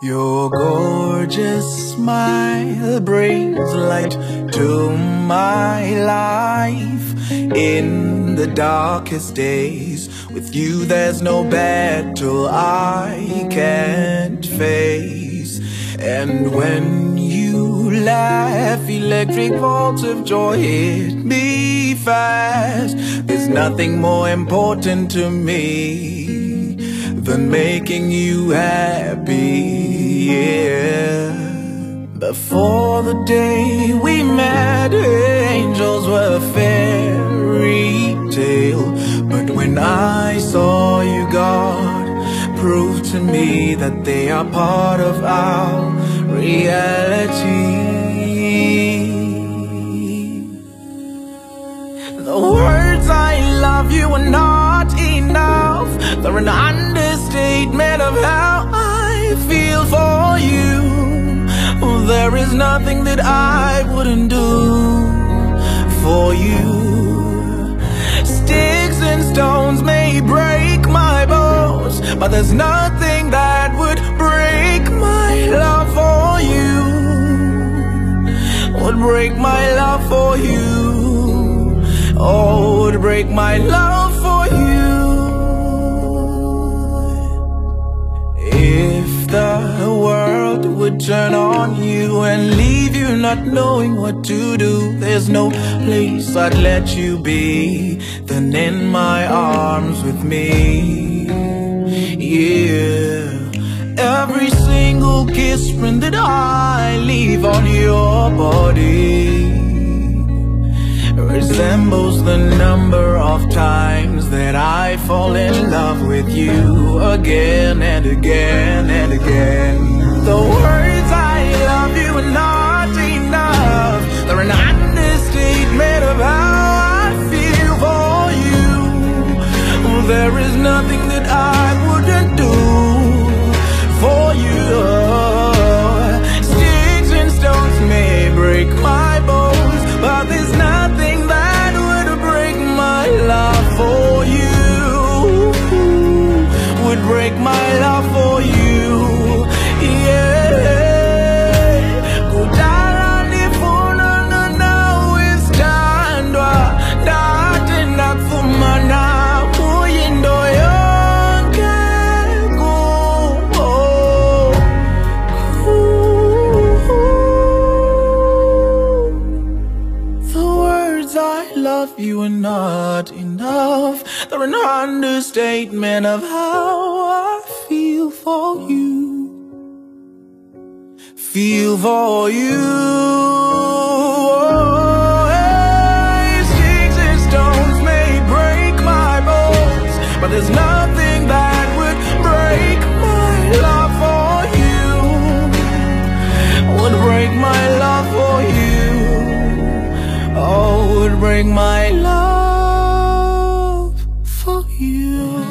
Your gorgeous smile brings light to my life. In the darkest days, with you there's no battle I can't face. And when you laugh, electric bolts of joy hit me fast. There's nothing more important to me than making you happy, yeah. Before the day we met, angels were a fairy tale. But when I saw you, God proved to me that they are part of our reality. The words "I love you" are not enough. They're an understatement of how I feel for you. There is nothing that I wouldn't do for you. Sticks and stones may break my bones, but there's nothing that would break my love for you. Would break my love for you. Oh, would break my love for you. If the world would turn on you and leave you not knowing what to do, there's no place I'd let you be than in my arms with me, yeah. Every single kiss print that I leave on your body resembles the number of times that I fall in love with you again and again and again. The words "I love you" are not enough. They're an understatement of how I feel for you. There is nothing that I wouldn't do for you. Sticks and stones may break my bones, but there's nothing that would break my love for you. Would break my love for you, yeah. Kudarani funa na wistandwa date nakfumana muyindo yonke kubo. The words "I love you" are not enough. They're an understatement of how I feel for you. Feel for you. Sticks and stones may break my bones, but there's nothing that would break my love for you. Would break my love for you. Oh, would break my love for you.